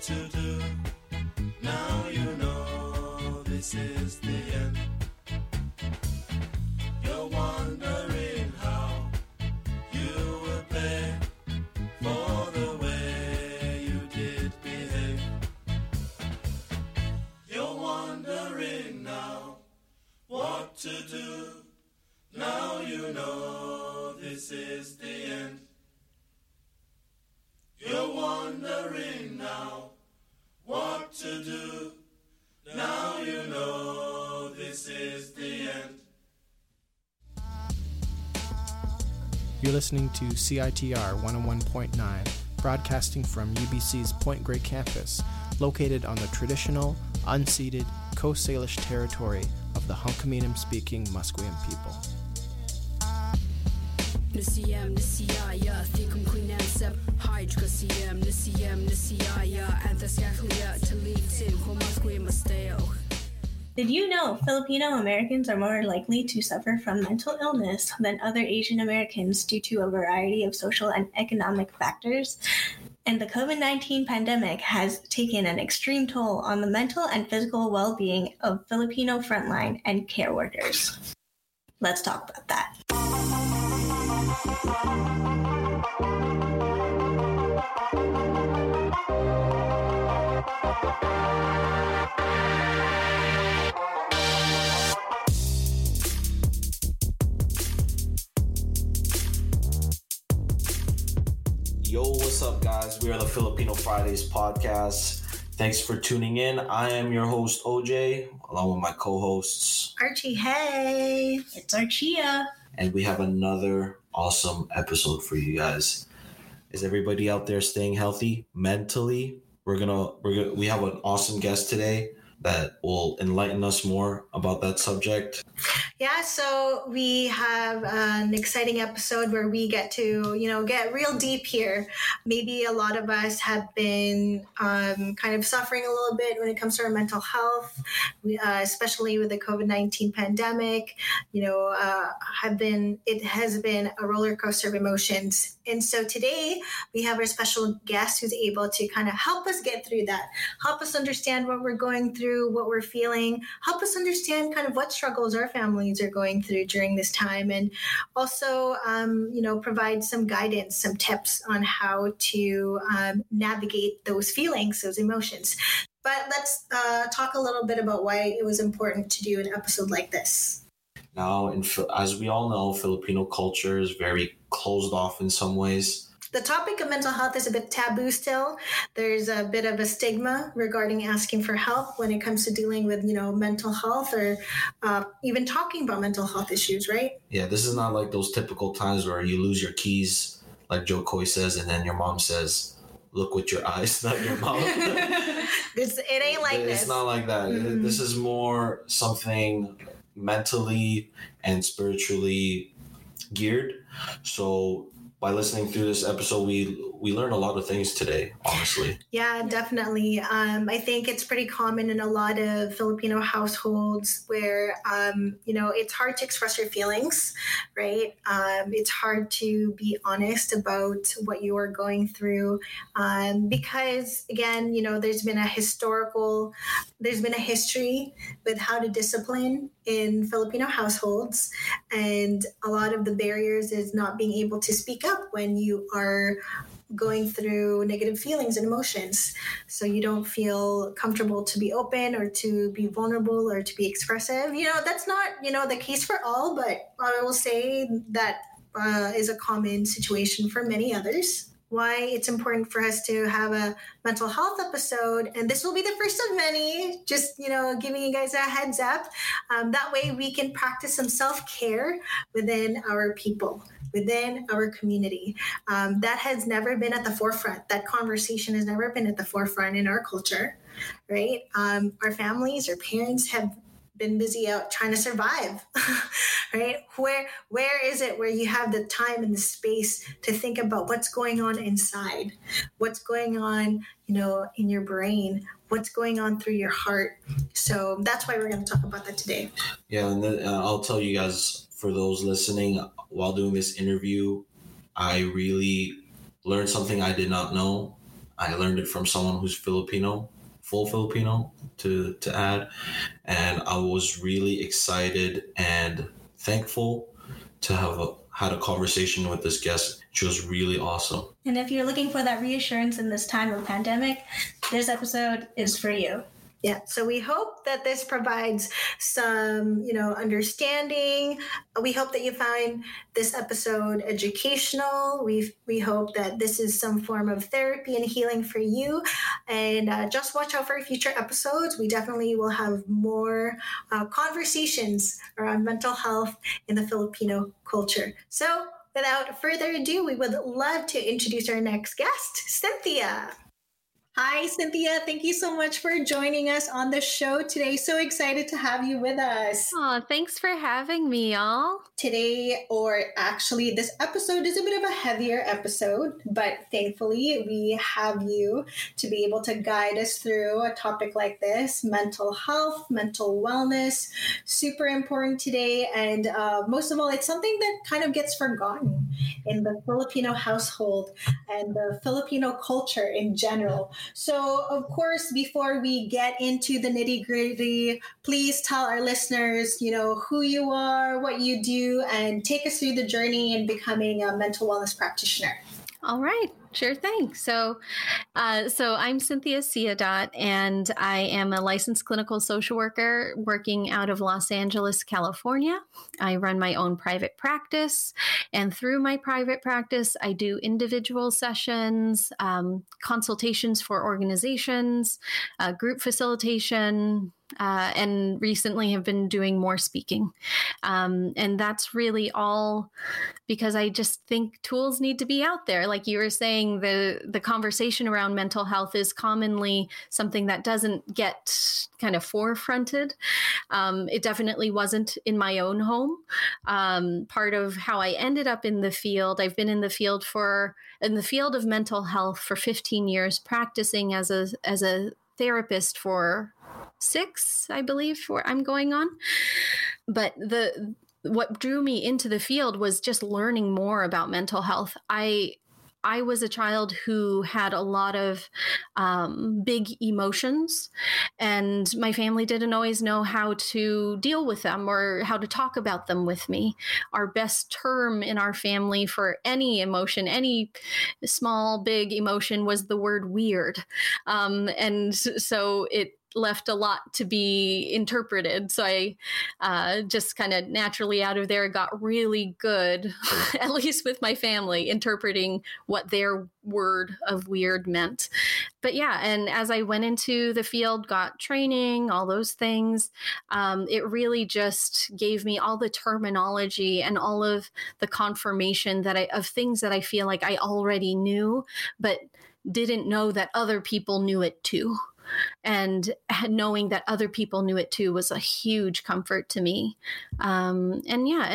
to do. Now you know this is the end. You're wondering how you will pay for the way you did behave. You're wondering now what to do. Now you know this is the end. You're wondering now what to do. Now you know this is the end. You're listening to CITR 101.9, broadcasting from UBC's Point Grey campus, located on the traditional, unceded Coast Salish territory of the Hunkaminam-speaking Musqueam people. Nisiyam nisiyaya thikum quinansep hydra siyam nisiyaya anthasyakhlia talitin homasque masteo. Did you know Filipino Americans are more likely to suffer from mental illness than other Asian Americans due to a variety of social and economic factors? And the COVID-19 pandemic has taken an extreme toll on the mental and physical well-being of Filipino frontline and care workers. Let's talk about that. Yo, what's up, guys? We are the Filipino Fridays podcast. Thanks for tuning in. I am your host, OJ, along with my co-hosts, Archie, hey! It's Archia. and we have another awesome episode for you guys. Is everybody out there staying healthy mentally? We have an awesome guest today that will enlighten us more about that subject. Yeah, so we have an exciting episode where we get to, get real deep here. Maybe a lot of us have been kind of suffering a little bit when it comes to our mental health, especially with the COVID-19 pandemic. It has been a roller coaster of emotions. And so today we have our special guest who's able to kind of help us get through that, help us understand what we're going through, what we're feeling, help us understand kind of what struggles our families are going through during this time, and also, provide some guidance, some tips on how to navigate those feelings, those emotions. But let's talk a little bit about why it was important to do an episode like this. Now, as we all know, Filipino culture is very closed off in some ways. The topic of mental health is a bit taboo still. There's a bit of a stigma regarding asking for help when it comes to dealing with, mental health or even talking about mental health issues, right? Yeah, this is not like those typical times where you lose your keys, like Joe Coy says, and then your mom says, look with your eyes, not your mouth. It ain't like this. It's not like that. Mm-hmm. This is more something mentally and spiritually geared. So by listening through this episode, we learned a lot of things today, honestly. Yeah, definitely. I think it's pretty common in a lot of Filipino households where, it's hard to express your feelings, right? It's hard to be honest about what you are going through because, again, there's been a history with how to discipline in Filipino households, and a lot of the barriers is not being able to speak up when you are going through negative feelings and emotions. So you don't feel comfortable to be open or to be vulnerable or to be expressive. That's not, the case for all, but I will say that is a common situation for many others. Why it's important for us to have a mental health episode, and this will be the first of many, just giving you guys a heads up. That way we can practice some self-care within our people, within our community. That has never been at the forefront. That conversation has never been at the forefront in our culture, right? Our families, our parents have been busy out trying to survive, right? Where is it where you have the time and the space to think about what's going on inside, what's going on, in your brain, what's going on through your heart. So that's why we're going to talk about that today. Yeah, and then I'll tell you guys, for those listening, while doing this interview, I really learned something I did not know. I learned it from someone who's Filipino, full Filipino to add. And I was really excited and thankful to have had a conversation with this guest. She was really awesome. And if you're looking for that reassurance in this time of pandemic, this episode is for you. Yeah, so we hope that this provides some, understanding. We hope that you find this episode educational. We hope that this is some form of therapy and healing for you. And just watch out for future episodes. We definitely will have more conversations around mental health in the Filipino culture. So without further ado, we would love to introduce our next guest, Cynthia. Hi, Cynthia. Thank you so much for joining us on the show today. So excited to have you with us. Oh, thanks for having me, y'all. Today, or actually this episode is a bit of a heavier episode, but thankfully we have you to be able to guide us through a topic like this, mental health, mental wellness, super important today. And most of all, it's something that kind of gets forgotten in the Filipino household and the Filipino culture in general. So, of course, before we get into the nitty-gritty, please tell our listeners, who you are, what you do, and take us through the journey in becoming a mental wellness practitioner. All right. Sure thing. So I'm Cynthia Ciudad, and I am a licensed clinical social worker working out of Los Angeles, California. I run my own private practice, and through my private practice, I do individual sessions, consultations for organizations, group facilitation, and recently have been doing more speaking. And that's really all because I just think tools need to be out there. Like you were saying, the conversation around mental health is commonly something that doesn't get kind of forefronted. It definitely wasn't in my own home. Part of how I ended up in the field, I've been in the field of mental health for 15 years, practicing as a therapist for 6, I believe, where I'm going on. But what drew me into the field was just learning more about mental health. I was a child who had a lot of big emotions, and my family didn't always know how to deal with them or how to talk about them with me. Our best term in our family for any emotion, any small, big emotion, was the word weird. And so it left a lot to be interpreted. So I just kind of naturally out of there got really good, at least with my family, interpreting what their word of weird meant. But yeah, and as I went into the field, got training, all those things, it really just gave me all the terminology and all of the confirmation of things that I feel like I already knew, but didn't know that other people knew it too. And knowing that other people knew it too was a huge comfort to me. And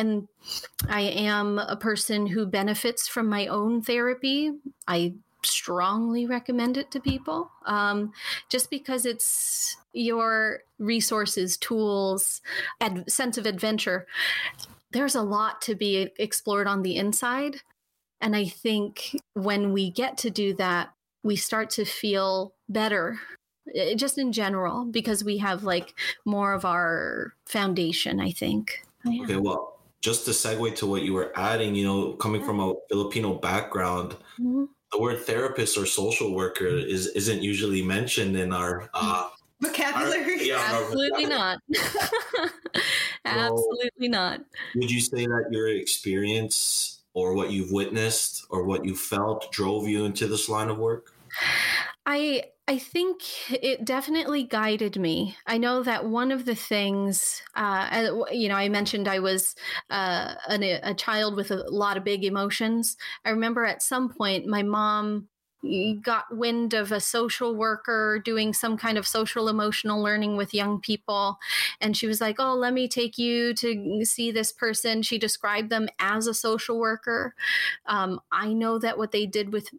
I am a person who benefits from my own therapy. I strongly recommend it to people, just because it's your resources, tools, sense of adventure. There's a lot to be explored on the inside. And I think when we get to do that, we start to feel better. Just in general, because we have like more of our foundation, I think. Yeah. Okay, well, just to segue to what you were adding, coming from a Filipino background, the word therapist or social worker isn't usually mentioned in our vocabulary. Absolutely not. Absolutely not. Would you say that your experience or what you've witnessed or what you felt drove you into this line of work? I think it definitely guided me. I know that one of the things, I mentioned I was a child with a lot of big emotions. I remember at some point my mom got wind of a social worker doing some kind of social emotional learning with young people. And she was like, oh, let me take you to see this person. She described them as a social worker. I know that what they did with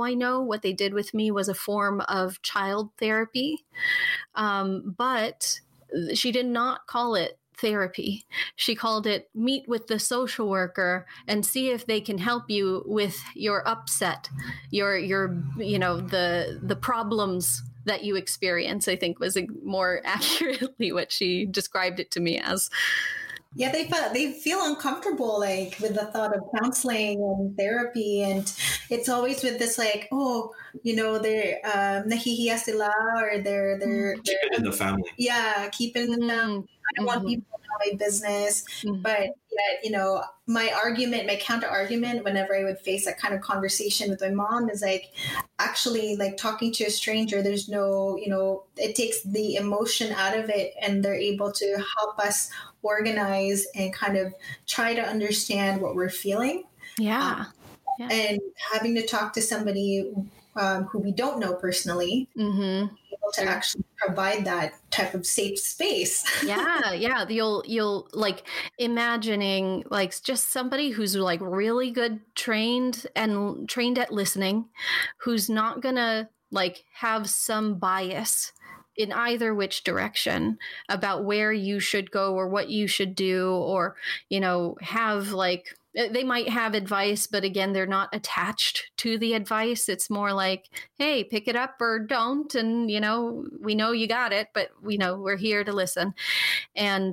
me was a form of child therapy. But she did not call it therapy. She called it meet with the social worker and see if they can help you with your upset, your the problems that you experience, I think was more accurately what she described it to me as. Yeah, they feel uncomfortable like with the thought of counseling and therapy, and it's always with this like, oh, they're nahihiya sila, or they're keep it in the family. Yeah, keep it in the family. I don't want people to know my business, but yet, my counter argument whenever I would face that kind of conversation with my mom is like, actually, like talking to a stranger, there's no, it takes the emotion out of it, and they're able to help us organize and kind of try to understand what we're feeling. Yeah. And having to talk to somebody who we don't know personally, able to actually provide that type of safe space. Yeah. You'll like imagining like just somebody who's like really good trained at listening, who's not gonna like have some bias in either which direction about where you should go or what you should do, or, have like, they might have advice, but again, they're not attached to the advice. It's more like, hey, pick it up or don't. And, we know you got it, but we're here to listen. And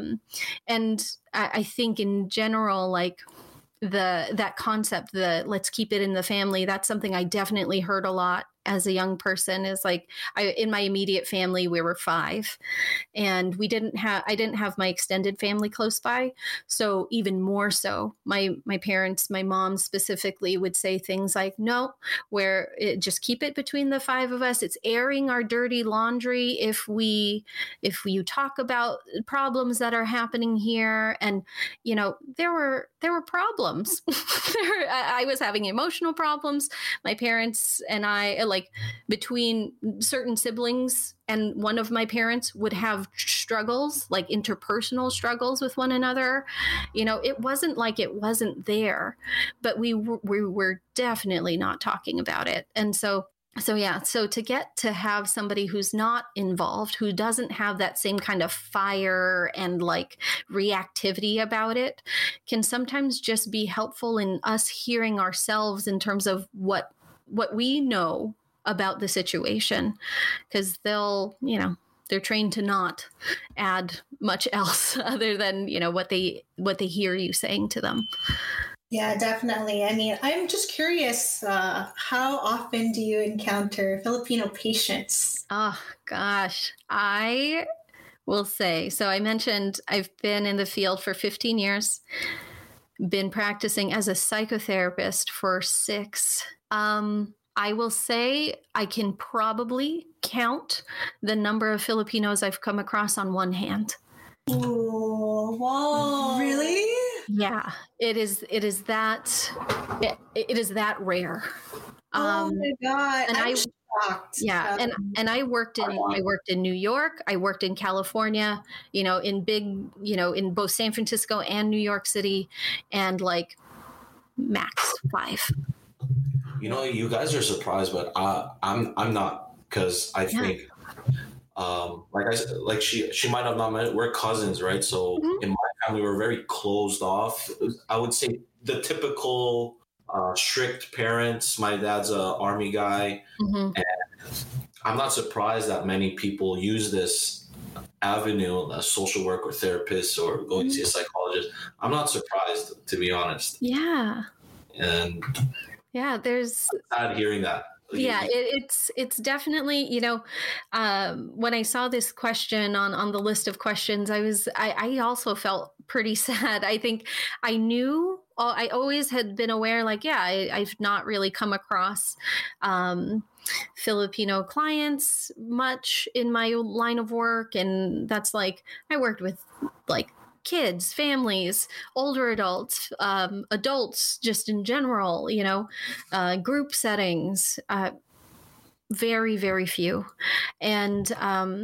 I think in general, like, that concept, the let's keep it in the family, that's something I definitely heard a lot as a young person. Is like, in my immediate family, we were 5, and I didn't have my extended family close by. So even more so, my parents, my mom specifically, would say things like, no, just keep it between the 5 of us. It's airing our dirty laundry if you talk about problems that are happening here. And, there were problems. I was having emotional problems. My parents and I, like between certain siblings, and one of my parents would have struggles, like interpersonal struggles with one another. It wasn't like it wasn't there, but we were definitely not talking about it. And so to get to have somebody who's not involved, who doesn't have that same kind of fire and like reactivity about it, can sometimes just be helpful in us hearing ourselves in terms of what we know about the situation, because they're trained to not add much else other than, what they hear you saying to them. Yeah, definitely. I mean, I'm just curious, how often do you encounter Filipino patients? Oh, gosh. I will say, so I mentioned I've been in the field for 15 years, been practicing as a psychotherapist for 6. I will say I can probably count the number of Filipinos I've come across on one hand. Oh, wow. Really? Yeah, it is that rare. Oh my God. And I'm shocked. Yeah. And I worked in New York. I worked in California, in both San Francisco and New York City, and like max 5. You guys are surprised, but I'm not, because I think, like I said, like she might have not met it. We're cousins, right? So in my family, we're very closed off. I would say the typical strict parents. My dad's a army guy, and I'm not surprised that many people use this avenue, a social work or therapist or going to see a psychologist. I'm not surprised, to be honest. Yeah. And there's sad hearing that. Yeah, it's definitely, when I saw this question on the list of questions, I also felt pretty sad. I think I always had been aware, like, I've not really come across Filipino clients much in my line of work. And that's like, I worked with like kids, families, older adults, adults just in general, group settings, very, very few. And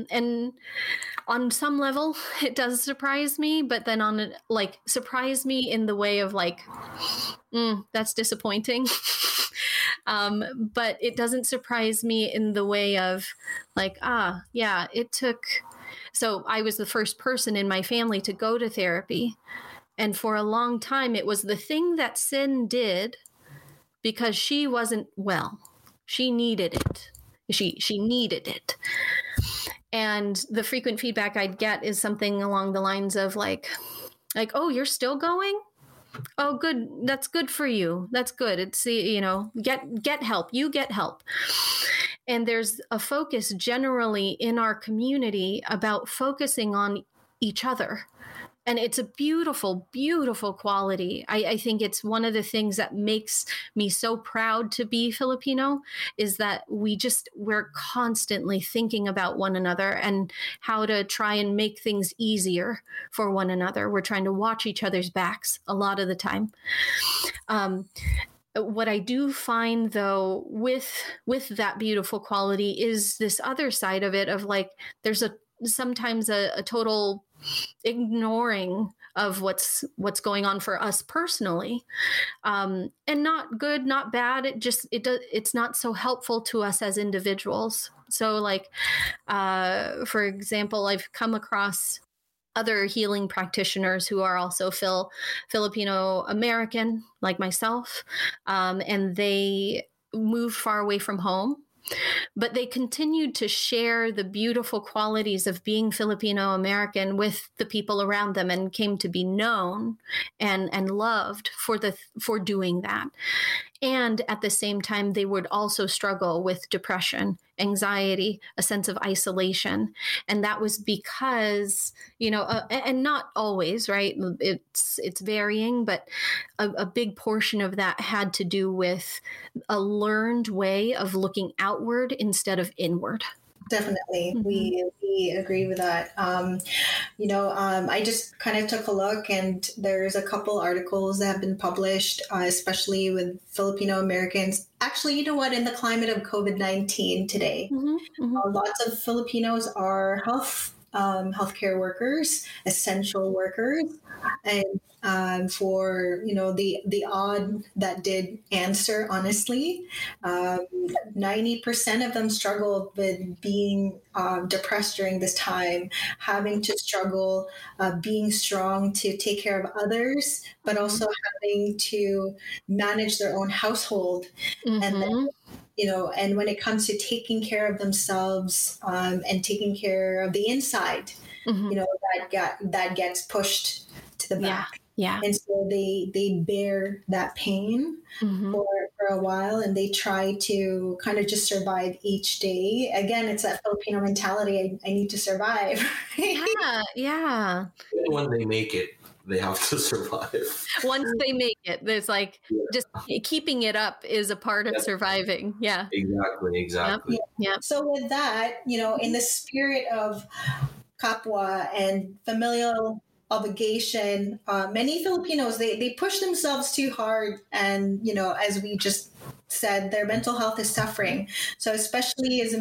on some level it does surprise me, but then surprise me in the way of like, that's disappointing. But it doesn't surprise me in the way of like, it took. So I was the first person in my family to go to therapy. And for a long time, it was the thing that Sin did because she wasn't well. She needed it. She needed it. And the frequent feedback I'd get is something along the lines of like, oh, you're still going? Oh, good. That's good for you. That's good. It's, get help. You get help. And there's a focus generally in our community about focusing on each other. And it's a beautiful, beautiful quality. I think it's one of the things that makes me so proud to be Filipino is that we're constantly thinking about one another and how to try and make things easier for one another. We're trying to watch each other's backs a lot of the time. What I do find, though, with that beautiful quality is this other side of it of like there's sometimes a total ignoring of what's going on for us personally, and not good, not bad. It's not so helpful to us as individuals. So, like, for example, I've come across other healing practitioners who are also Filipino American, like myself, and they moved far away from home. But they continued to share the beautiful qualities of being Filipino American with the people around them and came to be known and loved for doing that. And at the same time, they would also struggle with depression, anxiety, a sense of isolation. And that was because, and not always, right? It's varying, but a big portion of that had to do with a learned way of looking outward instead of inward. Definitely. Mm-hmm. We agree with that. I just kind of took a look and there's a couple articles that have been published, especially with Filipino Americans. Actually, you know what? In the climate of COVID-19 today, lots of Filipinos are healthcare workers, essential workers, and for the odd that did answer, honestly, 90% of them struggled with being depressed during this time, having to struggle being strong to take care of others, but also having to manage their own household, and then and when it comes to taking care of themselves and taking care of the inside, that gets pushed to the back. Yeah. And so they bear that pain for a while, and they try to kind of just survive each day. Again, it's that Filipino mentality. I need to survive. Yeah. When they make it, they have to survive. Once they make it, there's just keeping it up is a part of surviving. Yeah. Exactly. Yep. So with that, in the spirit of kapwa and familial obligation, many Filipinos, they push themselves too hard, and as we just said, their mental health is suffering. So especially as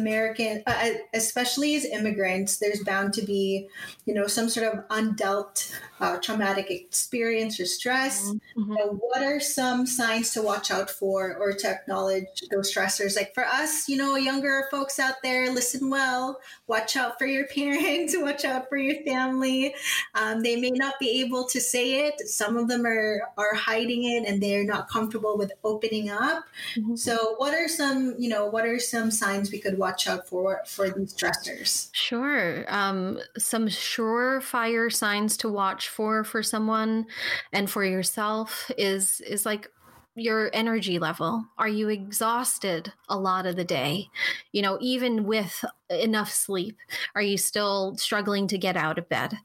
immigrants, there's bound to be some sort of undealt traumatic experience or stress. What are some signs to watch out for or to acknowledge those stressors? Like for us, younger folks out there, listen well, watch out for your parents, watch out for your family. They may not be able to say it. Some of them are hiding it and they're not comfortable with opening up. So what are some signs we could watch out for these stressors? Sure. Some surefire signs to watch for someone and for yourself is like your energy level. Are you exhausted a lot of the day? Even with enough sleep, are you still struggling to get out of bed,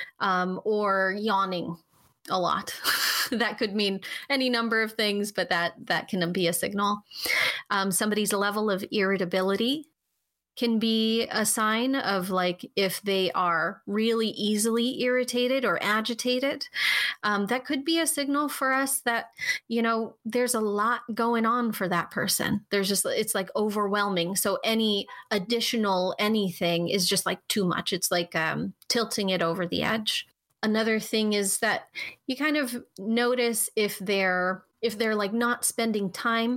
or yawning a lot? That could mean any number of things, but that can be a signal. Somebody's level of irritability can be a sign of if they are really easily irritated or agitated. That could be a signal for us that, there's a lot going on for that person. It's overwhelming. So any additional anything is just too much. It's tilting it over the edge. Another thing is that you kind of notice if they're not spending time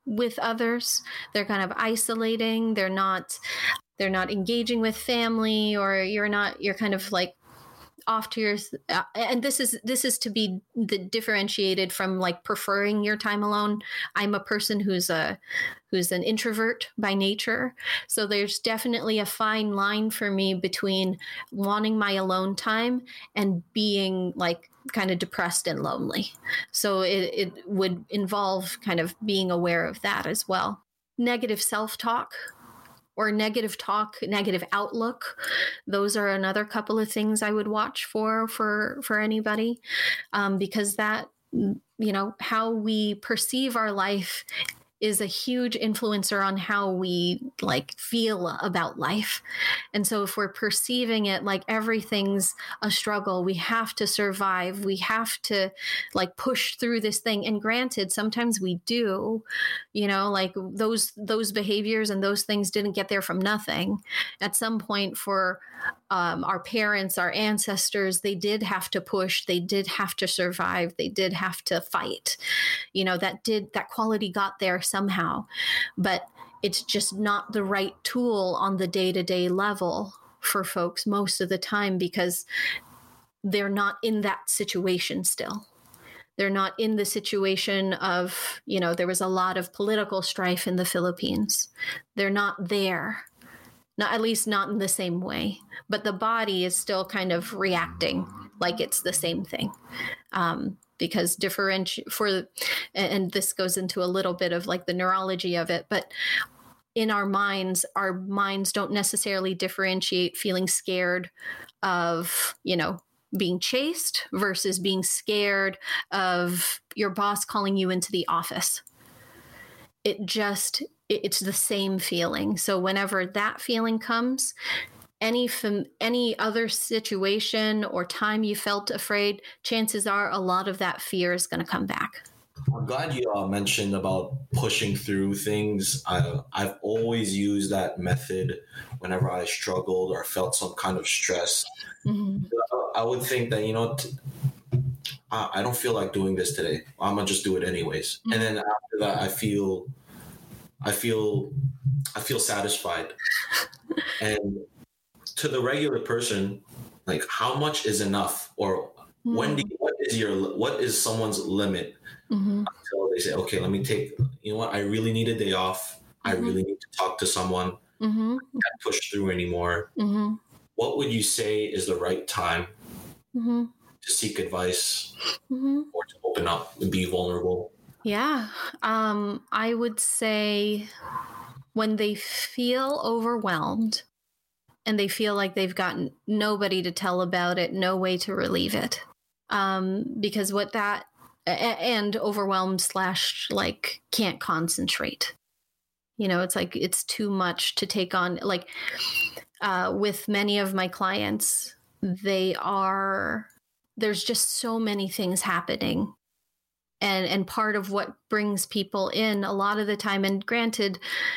with others. They're kind of isolating. They're not engaging with family, or you're kind of like off to your, and this is to be differentiated from like preferring your time alone. I'm a person who's an introvert by nature. So there's definitely a fine line for me between wanting my alone time and being like kind of depressed and lonely. So it would involve kind of being aware of that as well. Negative self-talk or negative talk, negative outlook. Those are another couple of things I would watch for anybody, because that, how we perceive our life is a huge influencer on how we like feel about life. And so if we're perceiving it like everything's a struggle, we have to survive, we have to like push through this thing. And granted, sometimes we do, like those behaviors and those things didn't get there from nothing. At some point for our parents, our ancestors, they did have to push, they did have to survive, they did have to fight. That quality got there somehow, but it's just not the right tool on the day-to-day level for folks most of the time, because they're not in that situation still. They're not in the situation of, there was a lot of political strife in the Philippines. They're not there. Not, at least not in the same way, but the body is still kind of reacting like it's the same thing. Because and this goes into a little bit of like the neurology of it, but in our minds don't necessarily differentiate feeling scared of, being chased versus being scared of your boss calling you into the office. It's the same feeling. So whenever that feeling comes, any other situation or time you felt afraid, chances are a lot of that fear is going to come back. I'm glad you mentioned about pushing through things. I've always used that method whenever I struggled or felt some kind of stress. Mm-hmm. I would think that, I don't feel like doing this today. I'm going to just do it anyways. Mm-hmm. And then after that, I feel satisfied. And to the regular person, like, how much is enough, or what is someone's limit? Mm-hmm. Until they say, okay, let me take, I really need a day off. Mm-hmm. I really need to talk to someone. Mm-hmm. I can't push through anymore. Mm-hmm. What would you say is the right time mm-hmm. to seek advice mm-hmm. or to open up and be vulnerable? Yeah. I would say when they feel overwhelmed and they feel like they've got nobody to tell about it, no way to relieve it. Because and overwhelmed / like can't concentrate. It's like, it's too much to take on. Like with many of my clients, there's just so many things happening. And part of what brings people in a lot of the time, and granted,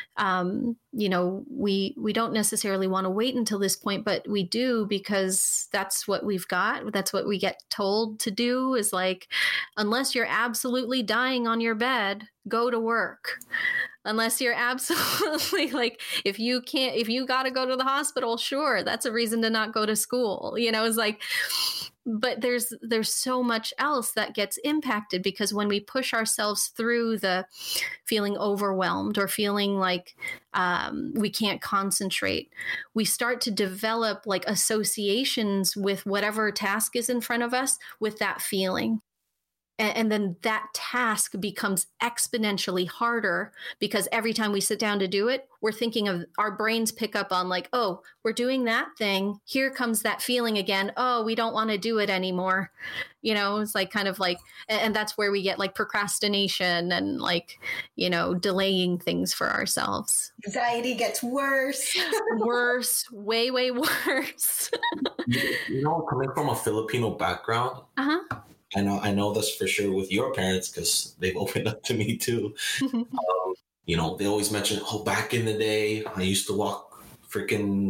we don't necessarily want to wait until this point, but we do, because that's what we've got. That's what we get told to do, is like, unless you're absolutely dying on your bed, go to work. Unless you're absolutely like, if you got to go to the hospital, sure, that's a reason to not go to school. It's like, but there's so much else that gets impacted, because when we push ourselves through the feeling overwhelmed or feeling like we can't concentrate, we start to develop like associations with whatever task is in front of us with that feeling. And then that task becomes exponentially harder, because every time we sit down to do it, we're thinking of, our brains pick up on like, oh, we're doing that thing. Here comes that feeling again. Oh, we don't want to do it anymore. It's like kind of like, and that's where we get like procrastination and like, delaying things for ourselves. Anxiety gets worse. Way, way worse. Coming from a Filipino background, uh-huh. I know this for sure with your parents, because they've opened up to me too. They always mention, back in the day, I used to walk freaking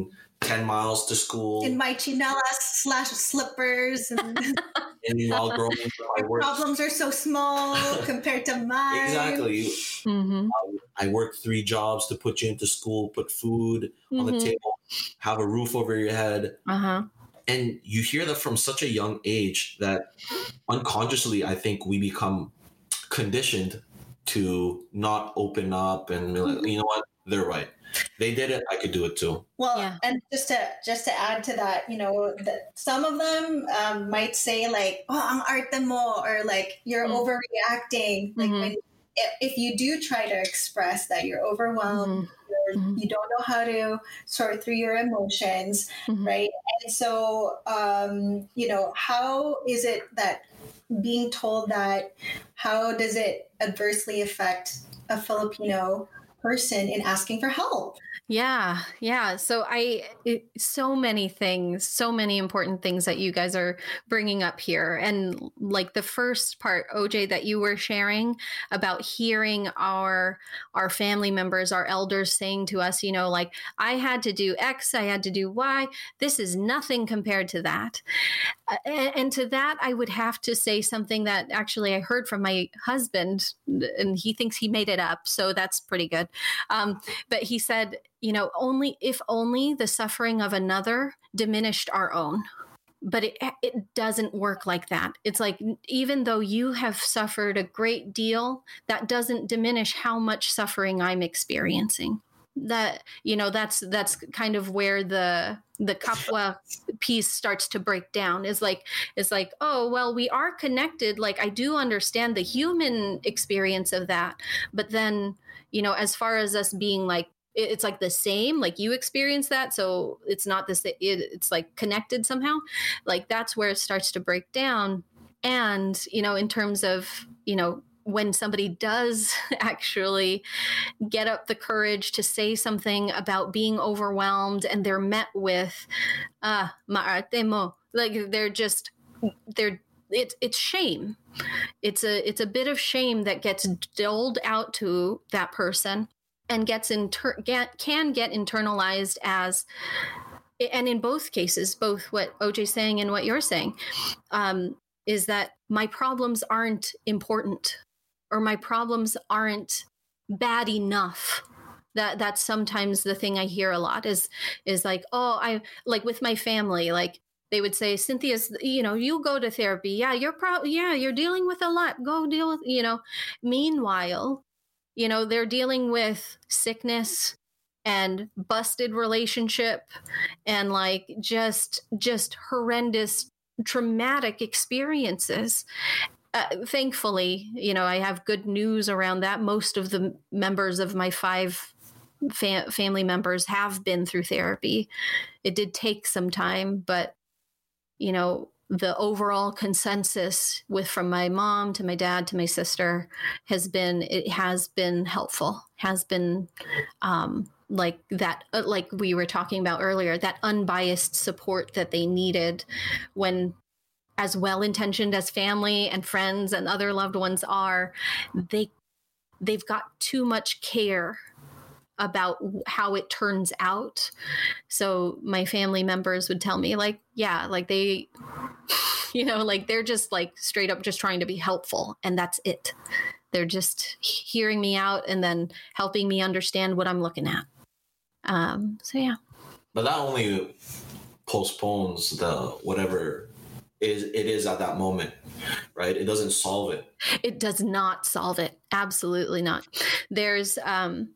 10 miles to school. In my chinelas/slippers. And while growing up, I worked. Problems are so small compared to mine. Exactly. Mm-hmm. I worked 3 jobs to put you into school, put food on the table, have a roof over your head. And you hear that from such a young age that unconsciously, I think we become conditioned to not open up and be like, you know what, they're right. They did it. I could do it too. Well, and just to add to that, you know, some of them might say like, "Oh, ang arte mo," or like you're overreacting. Like if you do try to express that you're overwhelmed, you don't know how to sort through your emotions, right? And so, you know, how is it that being told that? How does it adversely affect a Filipino person in asking for help? Yeah. So so many things, so many important things that you guys are bringing up here. And like the first part, OJ, that you were sharing about hearing our family members, our elders saying to us, you know, like, I had to do X, I had to do Y. This is nothing compared to that. And to that, I would have to say something that actually I heard from my husband, and he thinks he made it up. So that's pretty good. But he said, you know, if only the suffering of another diminished our own. But it doesn't work like that. It's like, even though you have suffered a great deal, that doesn't diminish how much suffering I'm experiencing. That, you know, that's kind of where the kapwa piece starts to break down. It's like, oh, well, we are connected. Like, I do understand the human experience of that. But then, you know, as far as us being like, it's like the same, like you experience that. So it's not this, it's like connected somehow. Like that's where it starts to break down. And, you know, in terms of, you know, when somebody does actually get up the courage to say something about being overwhelmed and they're met with, maarte mo, like it's shame. It's a bit of shame that gets doled out to that person and can get internalized as, and in both cases, both what OJ's saying and what you're saying, is that my problems aren't important or my problems aren't bad enough. That's sometimes the thing I hear a lot is like, oh, I like with my family, like they would say, Cynthia's, you know, you go to therapy. Yeah, you're dealing with a lot. Go deal with, you know. Meanwhile, you know, they're dealing with sickness and busted relationship and like just horrendous, traumatic experiences. Thankfully, you know, I have good news around that. Most of the members of my 5 family members have been through therapy. It did take some time, but, you know, the overall consensus from my mom to my dad to my sister has been helpful, has been like that, like we were talking about earlier, that unbiased support that they needed when, as well-intentioned as family and friends and other loved ones are, they've got too much care about how it turns out. So my family members would tell me like, yeah, like they, you know, like they're just like straight up just trying to be helpful. And that's it. They're just hearing me out and then helping me understand what I'm looking at. So yeah. But that only postpones the whatever it is at that moment, right? It doesn't solve it. It does not solve it. Absolutely not. There's a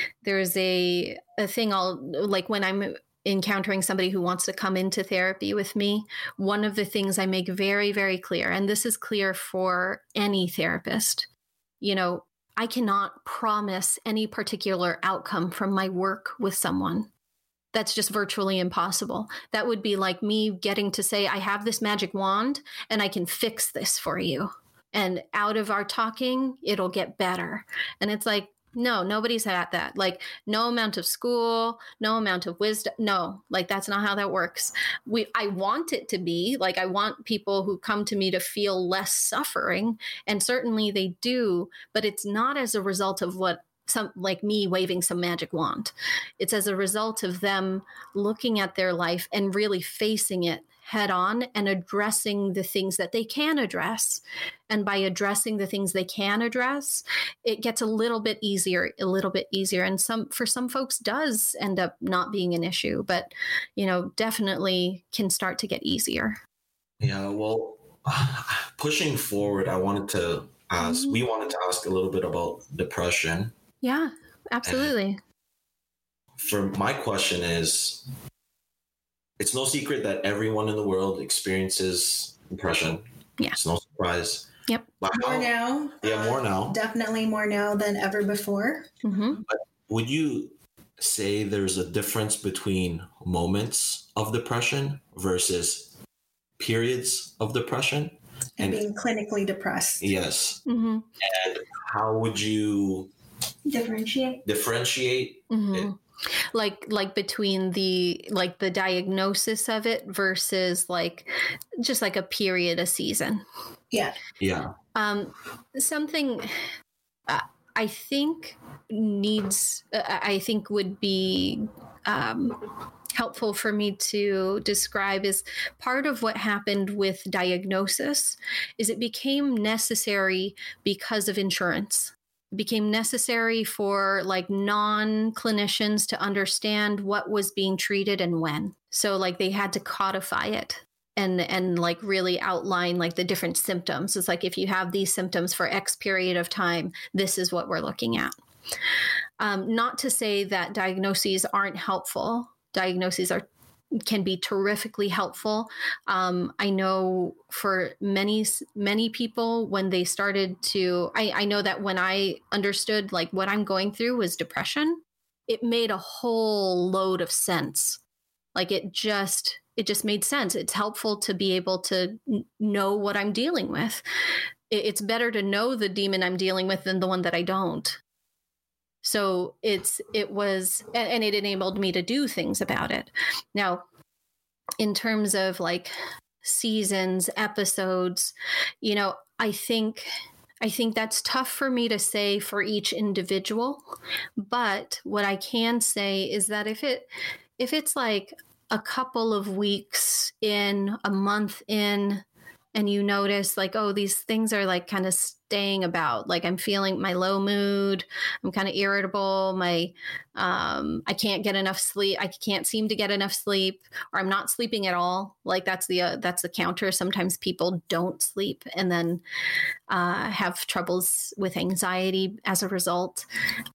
thing like when I'm encountering somebody who wants to come into therapy with me, one of the things I make very, very clear, and this is clear for any therapist, you know, I cannot promise any particular outcome from my work with someone. That's just virtually impossible. That would be like me getting to say, I have this magic wand and I can fix this for you. And out of our talking, it'll get better. And it's like, no, nobody's at that. Like no amount of school, no amount of wisdom. No, like that's not how that works. I want it to be like, I want people who come to me to feel less suffering. And certainly they do, but it's not as a result of what like me waving some magic wand. It's as a result of them looking at their life and really facing it head on and addressing the things that they can address. And by addressing the things they can address, it gets a little bit easier. And for some folks does end up not being an issue, but, definitely can start to get easier. Yeah. Well, pushing forward, we wanted to ask a little bit about depression. Yeah, absolutely. And for my question is, it's no secret that everyone in the world experiences depression. Yeah. It's no surprise. Yep. More now. Yeah, more now. Definitely more now than ever before. Mm-hmm. But would you say there's a difference between moments of depression versus periods of depression? And being clinically depressed. Yes. Mm-hmm. And how would you differentiate mm-hmm. it? Like between the diagnosis of it versus just like a period, a season. Yeah. Something I think would be helpful for me to describe is part of what happened with diagnosis is it became necessary because of insurance. It became necessary for non-clinicians to understand what was being treated and when. So they had to codify it and really outline the different symptoms. It's if you have these symptoms for X period of time, this is what we're looking at. Not to say that diagnoses aren't helpful. Diagnoses can be terrifically helpful. I know for many people when they started to, I know that when I understood what I'm going through was depression, it made a whole load of sense. It just made sense. It's helpful to be able to know what I'm dealing with. It's better to know the demon I'm dealing with than the one that I don't. So it enabled me to do things about it. Now, in terms of seasons, episodes, I think that's tough for me to say for each individual. But what I can say is that if it's a couple of weeks in, a month in, and you notice these things are kind of staying about, I'm feeling my low mood, I'm kind of irritable, I can't get enough sleep, I can't seem to get enough sleep, or I'm not sleeping at all. That's the counter. Sometimes people don't sleep and then have troubles with anxiety as a result.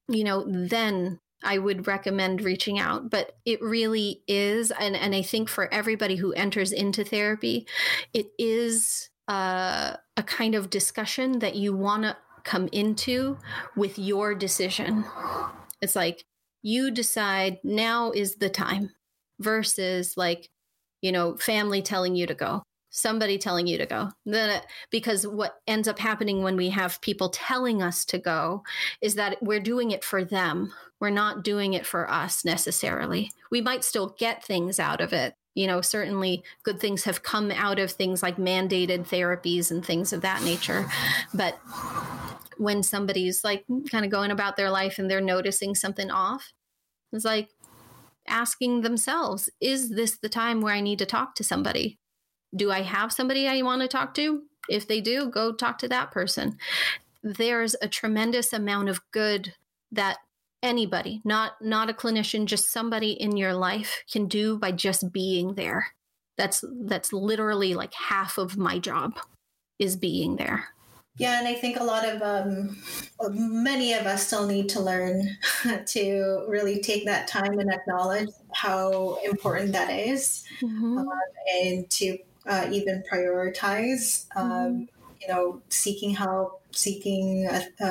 Then I would recommend reaching out, but it really is. And I think for everybody who enters into therapy, it is a kind of discussion that you want to come into with your decision. It's you decide now is the time versus family telling you to go. Somebody telling you to go. Because what ends up happening when we have people telling us to go is that we're doing it for them. We're not doing it for us necessarily. We might still get things out of it. Certainly good things have come out of things like mandated therapies and things of that nature. But when somebody's kind of going about their life and they're noticing something off, it's asking themselves, is this the time where I need to talk to somebody? Do I have somebody I want to talk to? If they do, go talk to that person. There's a tremendous amount of good that anybody, not a clinician, just somebody in your life can do by just being there. That's literally half of my job is being there. Yeah, and I think a lot of many of us still need to learn to really take that time and acknowledge how important that is, mm-hmm. And to even prioritize, seeking help, seeking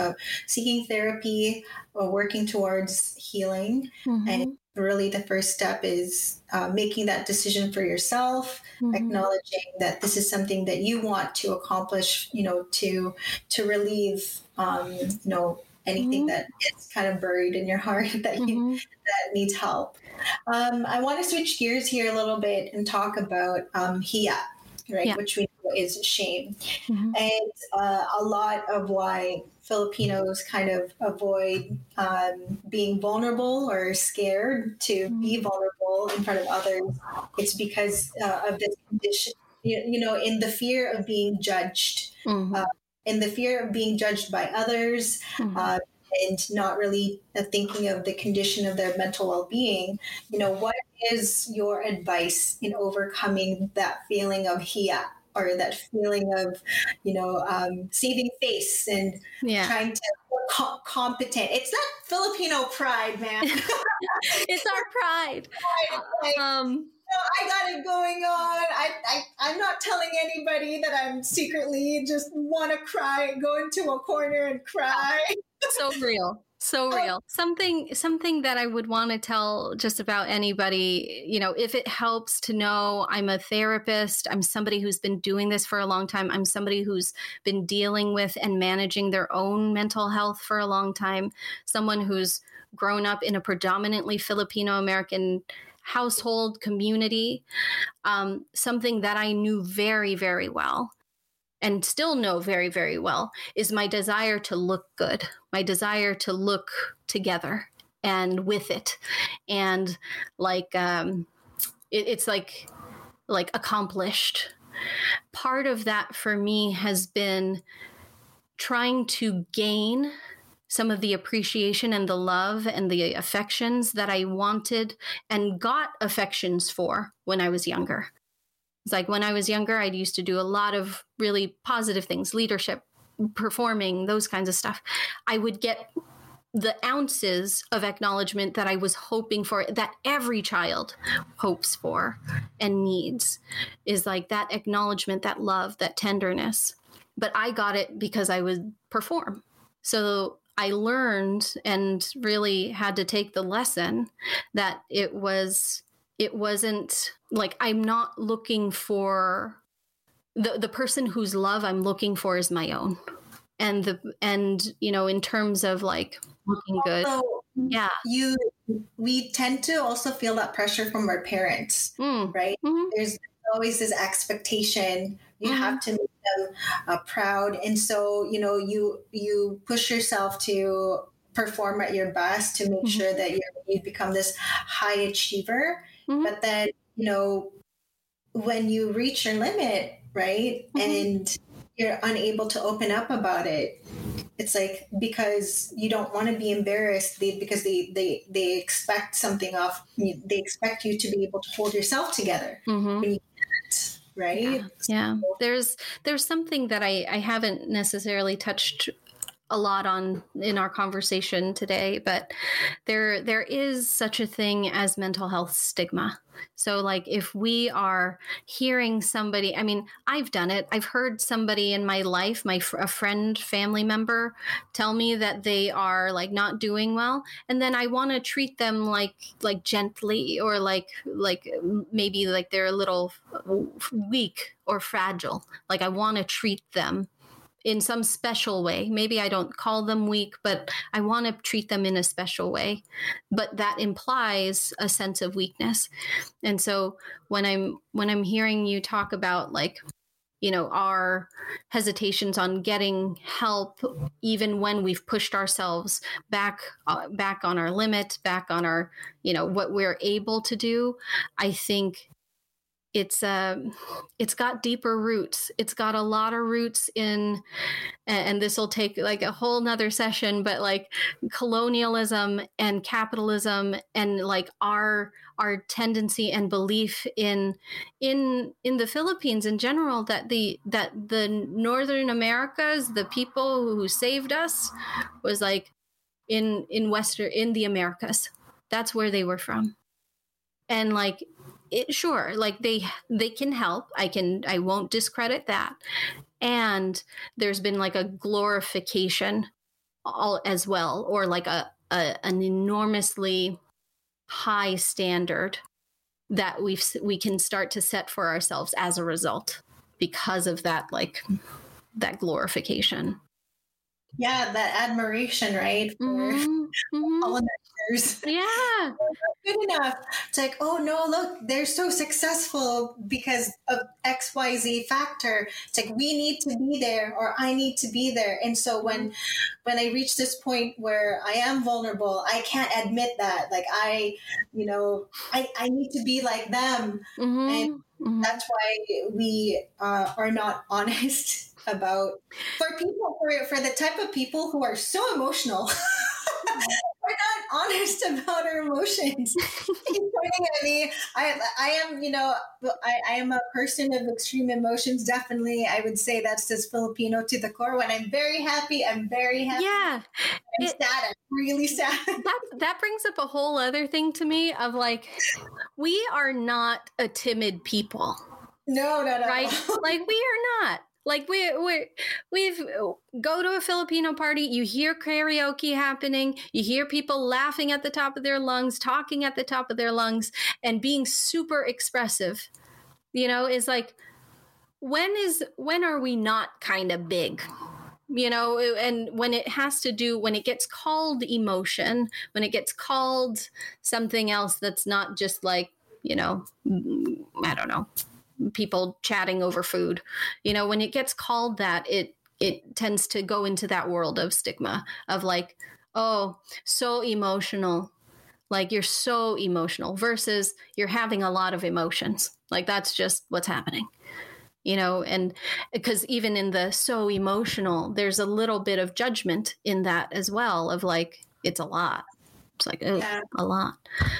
therapy, working towards healing. Mm-hmm. And really the first step is making that decision for yourself, mm-hmm. acknowledging that this is something that you want to accomplish, to relieve, anything mm-hmm. that is kind of buried in your heart that mm-hmm. that needs help. I want to switch gears here a little bit and talk about HIA, right? Yeah. Which we know is shame. Mm-hmm. And a lot of why Filipinos kind of avoid being vulnerable or scared to be vulnerable in front of others, it's because of this condition, in the fear of being judged, in the fear of being judged by others, and not really thinking of the condition of their mental well-being. What is your advice in overcoming that feeling of hiya, or that feeling of, saving face and trying to look competent? It's that Filipino pride, man. It's our pride. I got it going on. I'm not telling anybody that I'm secretly just want to cry, go into a corner and cry. So real. Something that I would want to tell just about anybody, if it helps to know, I'm a therapist, I'm somebody who's been doing this for a long time, I'm somebody who's been dealing with and managing their own mental health for a long time, someone who's grown up in a predominantly Filipino-American household community. Something that I knew very, very well and still know very, very well is my desire to look good, my desire to look together and with it. And it's like accomplished. Part of that for me has been trying to gain some of the appreciation and the love and the affections that I wanted and got affections for when I was younger. It's like when I was younger, I used to do a lot of really positive things, leadership, performing, those kinds of stuff. I would get the ounces of acknowledgement that I was hoping for, that every child hopes for and needs, is like that acknowledgement, that love, that tenderness. But I got it because I would perform. So I learned and really had to take the lesson that it wasn't like, I'm not looking for the person whose love I'm looking for is my own. And in terms of like looking good. Also, we tend to also feel that pressure from our parents, right? Mm-hmm. There's always this expectation. You have to make them proud. And so, you push yourself to perform at your best to make sure that you become this high achiever. But then, when you reach your limit, right, and you're unable to open up about it, it's like, because you don't want to be embarrassed, because they expect something they expect you to be able to hold yourself together when you can't, right? Yeah. There's something that I haven't necessarily touched a lot on in our conversation today, but there is such a thing as mental health stigma. So like if we are hearing somebody, I mean, I've done it. I've heard somebody in my life, a friend, family member, tell me that they are like not doing well. And then I want to treat them like gently, or like maybe like they're a little weak or fragile. Like I want to treat them in some special way. Maybe I don't call them weak, but I want to treat them in a special way. But that implies a sense of weakness. And so when I'm hearing you talk about like, our hesitations on getting help, even when we've pushed ourselves back on our limit, back on our, what we're able to do, I think it's got deeper roots. It's got a lot of roots in, and this will take like a whole nother session, but like colonialism and capitalism and like our tendency and belief in the Philippines in general, that the Northern Americas, the people who saved us, was like in the Americas. That's where they were from. And like, sure, like they can help. I won't discredit that. And there's been like a glorification as well, or like an enormously high standard that we can start to set for ourselves as a result because of that, like that glorification. Yeah, that admiration, right? For colonizers others. Yeah. Good enough. It's like, oh no, look, they're so successful because of XYZ factor. It's like we need to be there, or I need to be there. And so when I reach this point where I am vulnerable, I can't admit that. Like I need to be like them. And that's why we are not honest about for the type of people who are so emotional. We're not honest about our emotions. He's pointing at me. I am, I am a person of extreme emotions. Definitely, I would say that's just Filipino to the core. When I'm very happy, I'm very happy. Yeah. I'm sad. I'm really sad. That brings up a whole other thing to me of like, we are not a timid people. No. Right? Like we are not. Like we've go to a Filipino party, you hear karaoke happening, you hear people laughing at the top of their lungs, talking at the top of their lungs, and being super expressive. Is like, when are we not kind of big? And when it gets called emotion, when it gets called something else that's not just like, I don't know, people chatting over food, when it gets called that, it tends to go into that world of stigma of like, oh, so emotional, like you're so emotional, versus you're having a lot of emotions. Like that's just what's happening, and because even in the so emotional, there's a little bit of judgment in that as well of like, it's a lot. It's like, oh, yeah. A lot.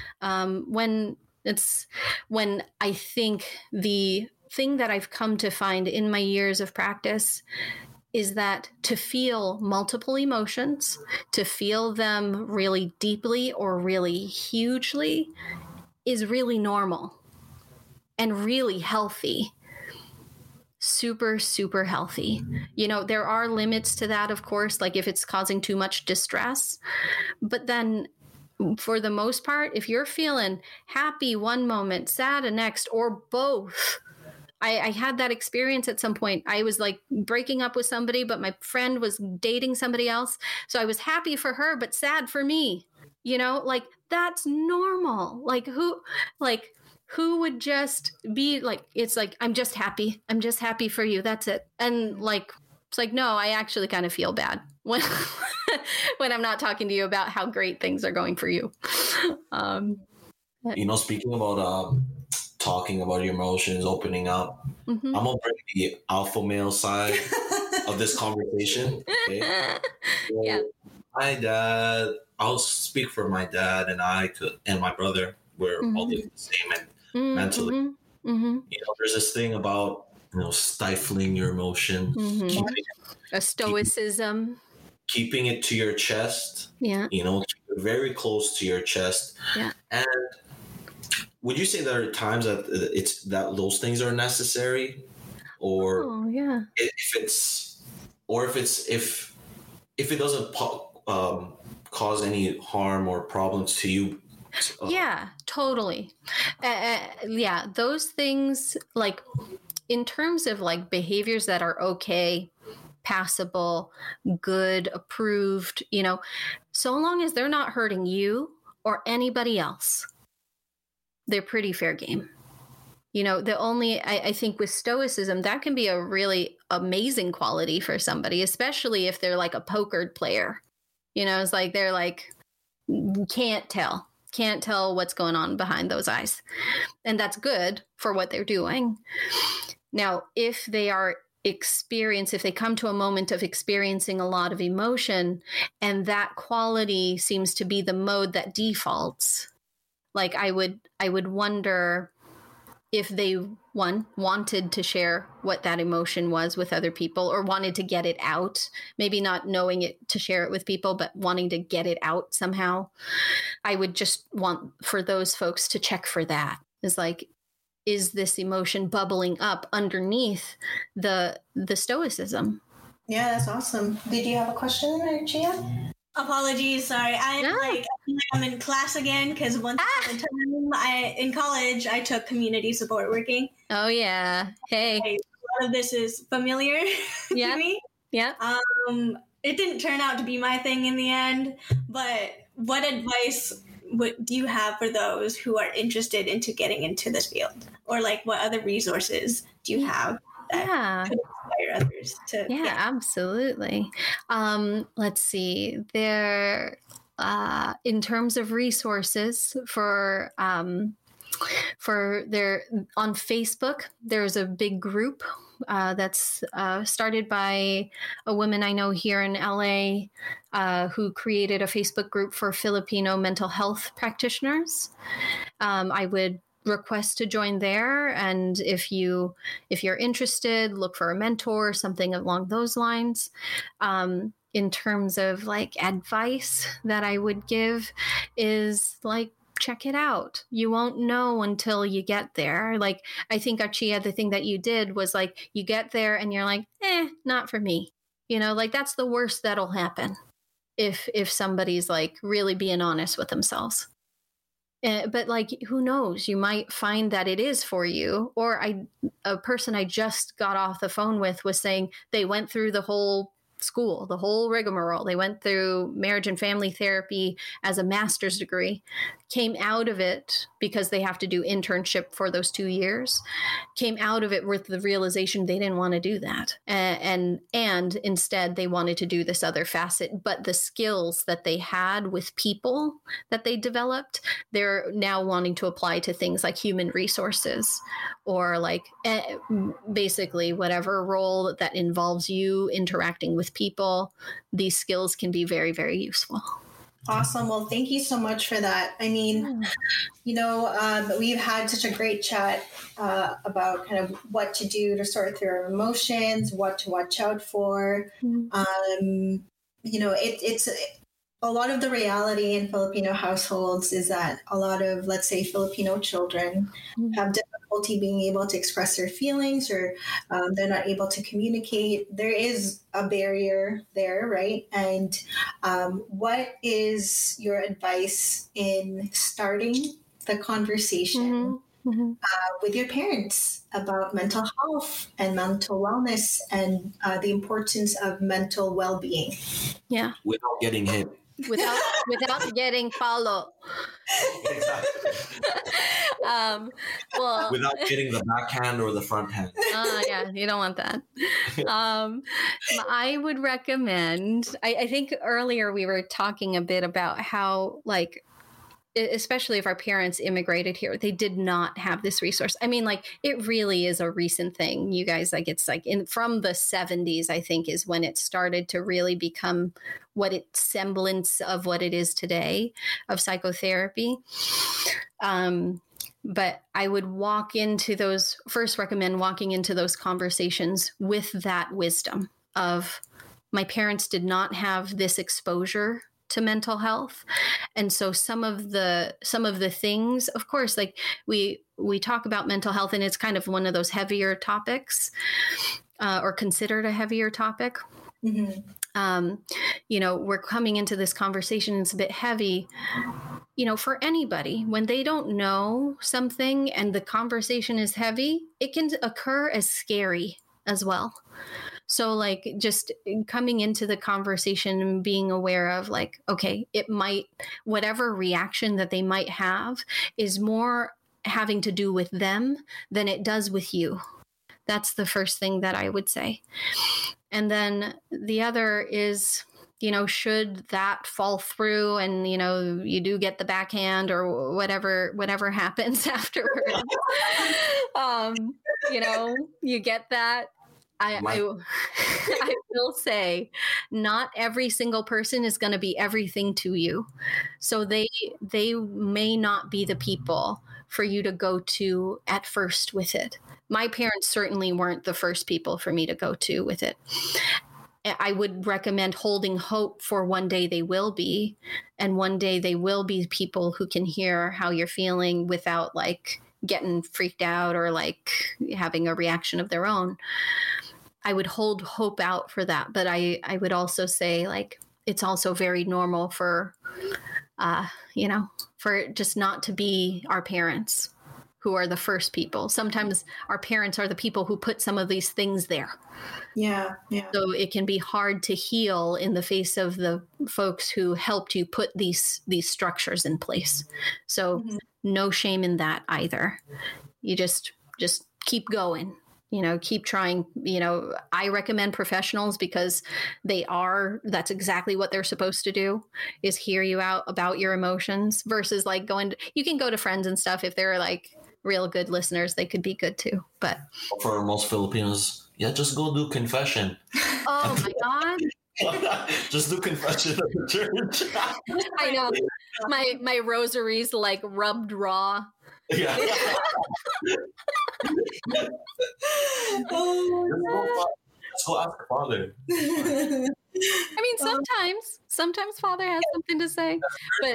When I think the thing that I've come to find in my years of practice is that to feel multiple emotions, to feel them really deeply or really hugely, is really normal and really healthy. Super, super healthy. There are limits to that, of course, like if it's causing too much distress, but then for the most part, if you're feeling happy one moment, sad the next, or both. I had that experience at some point. I was like breaking up with somebody, but my friend was dating somebody else. So I was happy for her, but sad for me. Like that's normal. Like who would just be like, it's like, I'm just happy for you. That's it. And like, it's like, no, I actually kind of feel bad when when I'm not talking to you about how great things are going for you. Speaking about talking about your emotions, opening up, I'm gonna bring the alpha male side of this conversation. Okay? So yeah. My dad, I'll speak for my dad and and my brother. We're all the same and mentally. There's this thing about stifling your emotions, a stoicism, keeping it to your chest. Yeah. Keep it very close to your chest. Yeah. And would you say there are times that those things are necessary, or if it doesn't cause any harm or problems to you? Yeah, totally. Yeah, those things, like in terms of like behaviors that are okay, passable, good, approved, so long as they're not hurting you or anybody else, they're pretty fair game. I think with stoicism, that can be a really amazing quality for somebody, especially if they're like a poker player. It's like they're like, can't tell what's going on behind those eyes. And that's good for what they're doing. Now, if they come to a moment of experiencing a lot of emotion, and that quality seems to be the mode that defaults, like I would wonder if they wanted to share what that emotion was with other people, or wanted to get it out, maybe not knowing it to share it with people, but wanting to get it out somehow. I would just want for those folks to check for that. Is like, is this emotion bubbling up underneath the stoicism? Yeah, that's awesome. Did you have a question, Gia? Apologies, sorry. I'm in class again because once upon a time, in college, I took community support working. Oh yeah, hey. A lot of this is familiar to me. Yeah. It didn't turn out to be my thing in the end, but what advice do you have for those who are interested into getting into this field, or like what other resources do you have that could inspire others to? Yeah, absolutely. Let's see. There, in terms of resources for their on Facebook, there's a big group that's started by a woman I know here in LA who created a Facebook group for Filipino mental health practitioners. I would request to join there, and if you're interested, look for a mentor, something along those lines. In terms of like advice that I would give is like, check it out. You won't know until you get there. Like, I think, Achia, the thing that you did was like, you get there and you're like, not for me. You know, like that's the worst that'll happen if somebody's like really being honest with themselves. But like, who knows? You might find that it is for you. Or a person I just got off the phone with was saying they went through the whole school, the whole rigmarole. They went through marriage and family therapy as a master's degree, came out of it because they have to do internship for those 2 years, came out of it with the realization they didn't want to do that. And instead they wanted to do this other facet, but the skills that they had with people that they developed, they're now wanting to apply to things like human resources or like basically whatever role that involves you interacting with people. These skills can be very, very useful. Awesome. Well, thank you so much for that. I mean, we've had such a great chat about kind of what to do to sort through our emotions, what to watch out for. It's a lot of the reality in Filipino households is that a lot of, let's say, Filipino children have difficulty being able to express their feelings, or they're not able to communicate. There is a barrier there, right? And what is your advice in starting the conversation with your parents about mental health and mental wellness and the importance of mental well-being? Yeah. Without getting hit. Without getting follow. Exactly. Without getting the backhand or the front hand. Yeah, you don't want that. I would recommend, I think earlier we were talking a bit about how, like, especially if our parents immigrated here, they did not have this resource. I mean, like, it really is a recent thing, you guys. Like, it's like from the 70s, I think, is when it started to really become semblance of what it is today of psychotherapy. But I would recommend walking into those conversations with that wisdom of, my parents did not have this exposure to mental health. And so some of the things, of course, like we talk about mental health, and it's kind of one of those heavier topics, or considered a heavier topic. We're coming into this conversation, it's a bit heavy. For anybody, when they don't know something and the conversation is heavy, it can occur as scary as well. So like, just coming into the conversation and being aware of, like, okay, whatever reaction that they might have is more having to do with them than it does with you. That's the first thing that I would say. And then the other is, should that fall through and, you do get the backhand or whatever happens afterwards, you get that. I will say, not every single person is going to be everything to you. So they may not be the people for you to go to at first with it. My parents certainly weren't the first people for me to go to with it. I would recommend holding hope for one day they will be, and one day they will be people who can hear how you're feeling without like getting freaked out or like having a reaction of their own. I would hold hope out for that. But I would also say, like, it's also very normal for just not to be our parents. who are the first people. Sometimes our parents are the people who put some of these things there. Yeah. So it can be hard to heal in the face of the folks who helped you put these structures in place. So no shame in that either. You just keep going. Keep trying. I recommend professionals because that's exactly what they're supposed to do, is hear you out about your emotions versus like you can go to friends and stuff. If they're like real good listeners, they could be good too. But for most Filipinos, just go do confession. Oh my God. Just do confession at the church. I know. My rosary's like rubbed raw. Yeah. Let's go ask Father. I mean, sometimes Father has something to say, but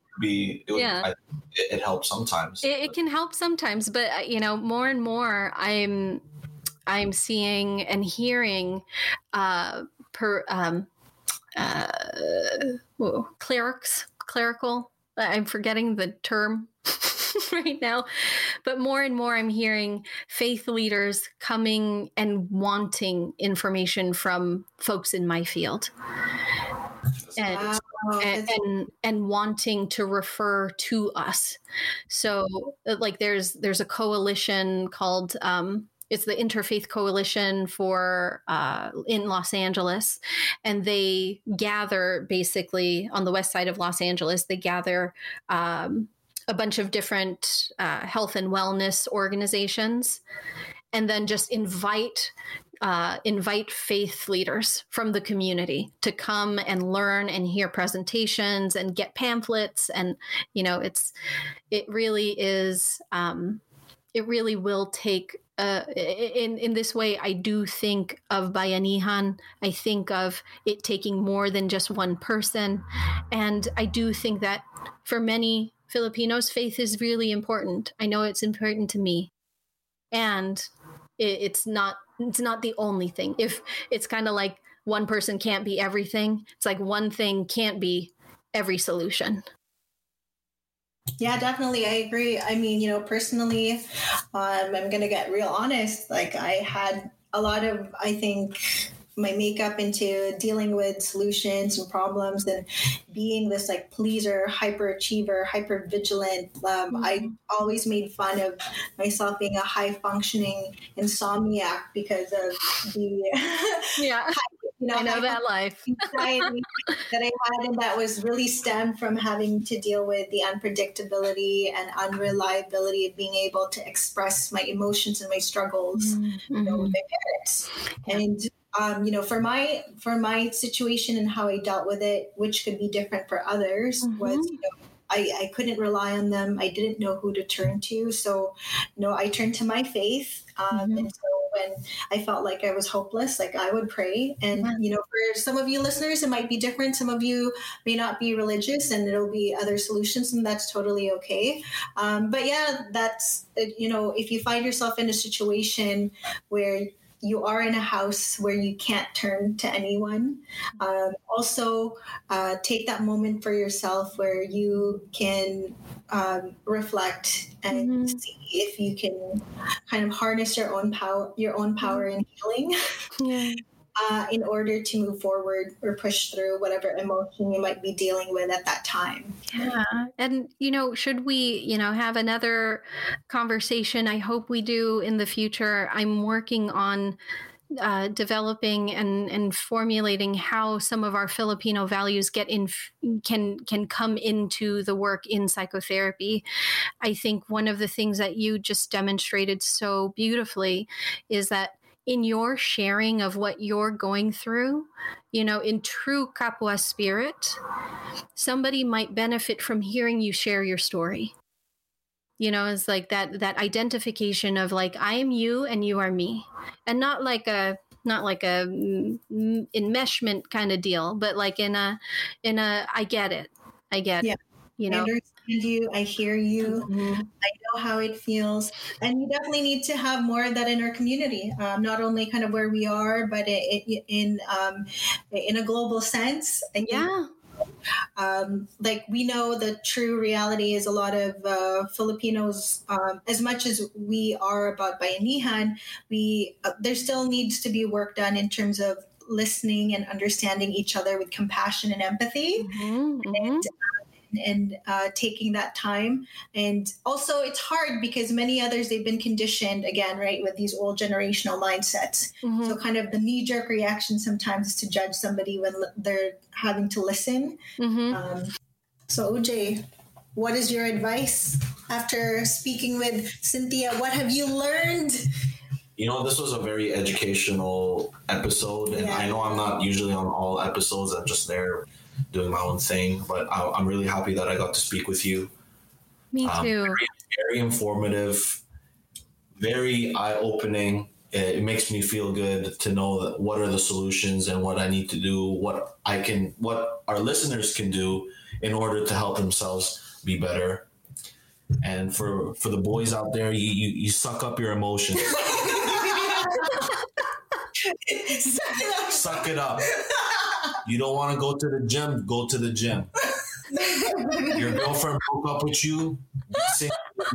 it helps sometimes. It can help sometimes, but more and more, I'm seeing and hearing clerical. I'm forgetting the term right now, but more and more I'm hearing faith leaders coming and wanting information from folks in my field. And wanting to refer to us. So like there's a coalition called it's the Interfaith Coalition for in Los Angeles, and they gather basically on the west side of Los Angeles. They gather a bunch of different health and wellness organizations, and then just invite faith leaders from the community to come and learn and hear presentations and get pamphlets. And, it really will take, in this way, I do think of Bayanihan. I think of it taking more than just one person. And I do think that for many Filipinos, faith is really important. I know it's important to me. And it's not the only thing. If it's kind of like one person can't be everything, it's like one thing can't be every solution. Yeah, definitely. I agree. I mean, personally, I'm going to get real honest. Like I had a lot of, I think, my makeup into dealing with solutions and problems and being this like pleaser, hyperachiever, hyper vigilant. I always made fun of myself being a high functioning insomniac because of the I know that life anxiety that I had, and that was really stemmed from having to deal with the unpredictability and unreliability of being able to express my emotions and my struggles with my parents. And for my situation and how I dealt with it, which could be different for others, was I couldn't rely on them. I didn't know who to turn to, so I turned to my faith. And so when I felt like I was hopeless, like I would pray. And for some of you listeners, it might be different. Some of you may not be religious, and it'll be other solutions, and that's totally okay. But yeah, that's if you find yourself in a situation where you are in a house where you can't turn to anyone, also take that moment for yourself where you can reflect and see if you can kind of harness your own power in healing in order to move forward or push through whatever emotion you might be dealing with at that time. Yeah. And, should we, have another conversation? I hope we do in the future. I'm working on developing and formulating how some of our Filipino values can come into the work in psychotherapy. I think one of the things that you just demonstrated so beautifully is that in your sharing of what you're going through, in true Kapwa spirit, somebody might benefit from hearing you share your story. It's like that identification of like, I am you and you are me, and not like a enmeshment kind of deal, but like in a I get it. Yeah. I understand you. I hear you. I know how it feels. And you definitely need to have more of that in our community, not only kind of where we are, but in a global sense. And Like we know the true reality is a lot of Filipinos, as much as we are about bayanihan, there still needs to be work done in terms of listening and understanding each other with compassion and empathy. And taking that time. And also it's hard because many others, they've been conditioned again, right, with these old generational mindsets. So kind of the knee-jerk reaction sometimes is to judge somebody when they're having to listen. So OJ, what is your advice after speaking with Cynthia? What have you learned? This was a very educational episode, and I know I'm not usually on all episodes. I'm just there doing my own thing, but I'm really happy that I got to speak with you. Me too. Very informative, very eye-opening. It makes me feel good to know that what are the solutions and what I need to do, what our listeners can do in order to help themselves be better. And for the boys out there, you suck up your emotions. Suck it up. You don't want to go to the gym, go to the gym. Your girlfriend broke up with you, say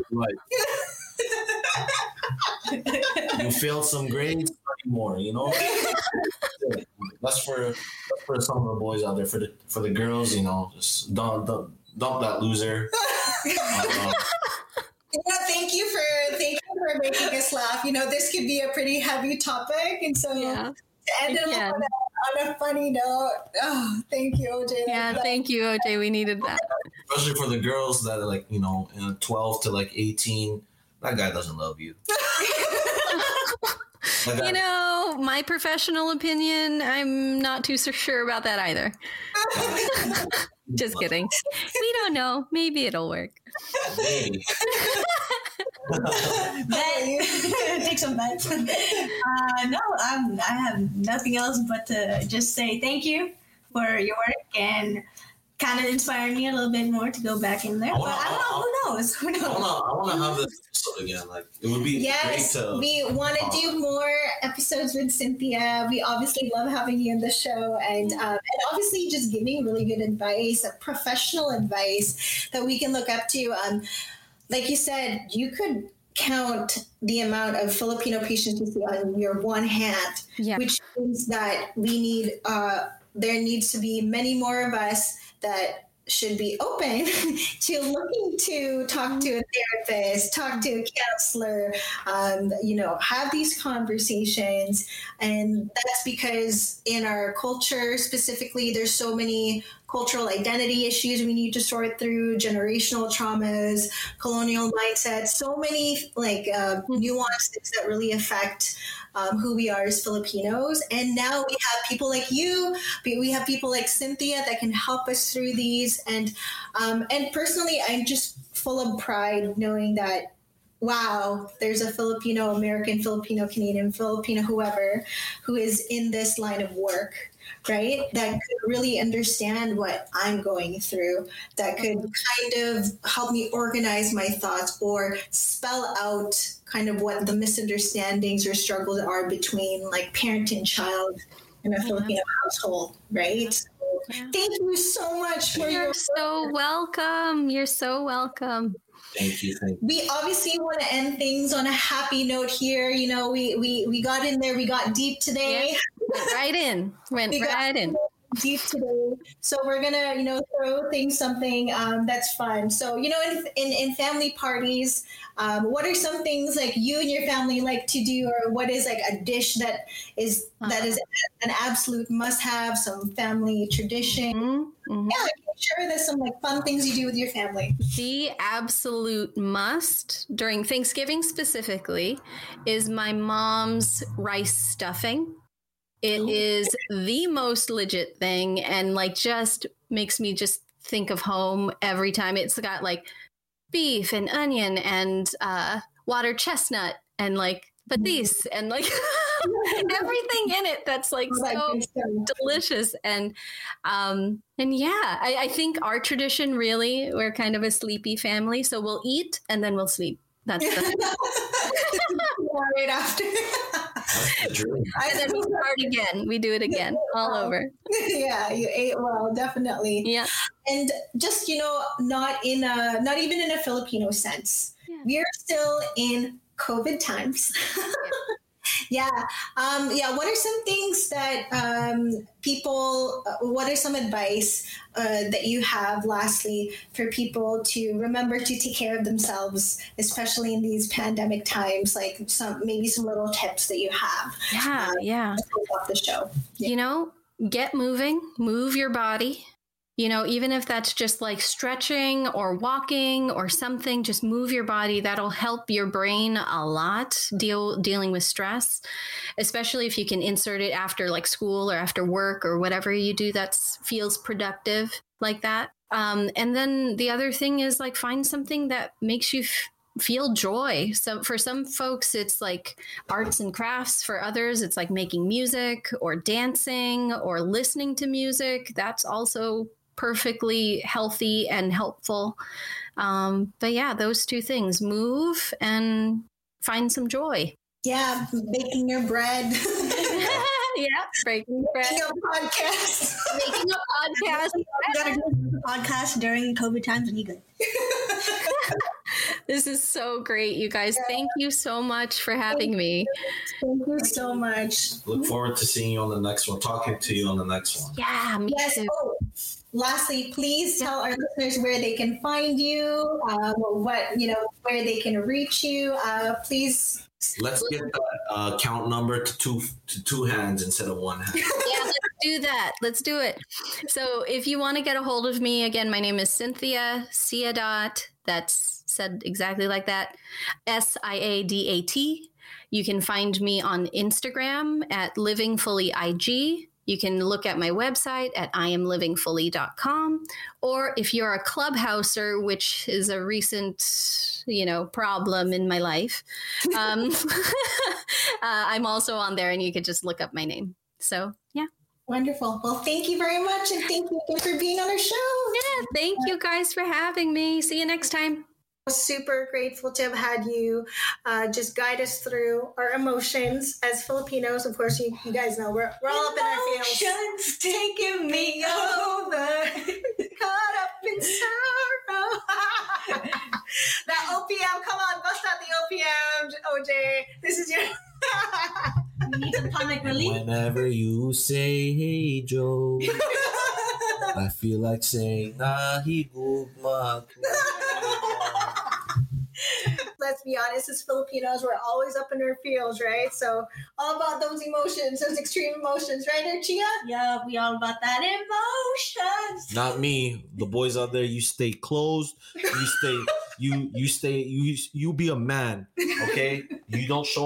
you failed some grades, study more, That's for some of the boys out there. For the girls, just dump that loser. Thank you for making us laugh. This could be a pretty heavy topic, and so to end it on a funny note. Oh, thank you, OJ. Yeah, thank you, OJ. We needed that. Especially for the girls that are 12 to 18. That guy doesn't love you. My professional opinion, I'm not too sure about that either. Just kidding. We don't know. Maybe it'll work. Maybe. Take some bets. No, I have nothing else but to just say thank you for your work and kind of inspired me a little bit more to go back in there. But I don't know. Who knows? I want to have this episode again. It would be great to. We want to do more episodes with Cynthia. We obviously love having you on the show, and obviously just giving really good advice, professional advice that we can look up to. Like you said, you could count the amount of Filipino patients you see on your one hand, which means that there needs to be many more of us that should be open to looking to talk to a therapist, talk to a counselor, have these conversations. And that's because in our culture specifically, there's so many cultural identity issues we need to sort through, generational traumas, colonial mindsets, so many nuances that really affect who we are as Filipinos. And now we have people like you, we have people like Cynthia that can help us through these. And personally, I'm just full of pride knowing that, wow, there's a Filipino American, Filipino Canadian, Filipino whoever who is in this line of work, right? That could really understand what I'm going through, that could kind of help me organize my thoughts or spell out kind of what the misunderstandings or struggles are between parent and child in a Filipino household, right? So, thank you so much for You're so welcome. You're so welcome. Thank you. We obviously want to end things on a happy note here. We got in there. We got deep today. Yeah. Went right in. Deep today. So we're gonna, throw things something that's fun. So, in family parties, what are some things like you and your family like to do, or what is a dish that is an absolute must-have, some family tradition? Mm-hmm. Yeah, share there's some fun things you do with your family. The absolute must during Thanksgiving specifically is my mom's rice stuffing. It is the most legit thing, and just makes me just think of home every time. It's got beef and onion and water chestnut and patis and everything in it that's so delicious. And I think our tradition, really, we're kind of a sleepy family, so we'll eat and then we'll sleep. That's right after. That's the dream. And then we start again. We do it again, all over. Yeah, you ate well, definitely. Yeah. And just, not even in a Filipino sense. Yeah. We are still in COVID times. Yeah. What are some things that what are some advice that you have, lastly, for people to remember to take care of themselves, especially in these pandemic times, like maybe some little tips that you have? Yeah. Off the show. Get moving, move your body. Even if that's just like stretching or walking or something, just move your body. That'll help your brain a lot dealing with stress, especially if you can insert it after like school or after work or whatever you do that feels productive like that. And then the other thing is like find something that makes you feel joy. So for some folks, it's like arts and crafts. For others, it's like making music or dancing or listening to music. That's also perfectly healthy and helpful. But yeah, those two things, move and find some joy. Yeah, baking your bread. Yeah, breaking bread. Making a podcast. Making a podcast. You gotta do a podcast during COVID times and you good. This is so great, you guys. Thank you so much for having me. Thank you so much. Look forward to seeing you on the next one, talking to you on the next one. Yeah, me Yes. too. Oh, lastly, please tell our listeners where they can find you, where they can reach you. Please. Let's get that count number to two hands instead of one hand. Yeah, let's do that. Let's do it. So if you want to get a hold of me, again, my name is Cynthia Siadat. That's said exactly like that. Siadat. You can find me on Instagram at livingfullyig. You can look at my website at iamlivingfully.com. Or if you're a clubhouser, which is a recent, problem in my life, I'm also on there and you could just look up my name. So, yeah. Wonderful. Well, thank you very much. And thank you again for being on our show. Yeah, thank you guys for having me. See you next time. Super grateful to have had you just guide us through our emotions as Filipinos. Of course, you guys know we're all up in our feels. Emotions taking me over. Caught up in sorrow. That OPM, come on, bust out the OPM, OJ. This is your... You need some comic relief. Whenever you say, "Hey Joe," I feel like saying, "Nahi gugma." Let's be honest, as Filipinos, we're always up in our feels, right? So all about those emotions, those extreme emotions, right, Archia? Yeah, we all about that emotions. Not me. The boys out there, you stay closed. You be a man, okay? You don't show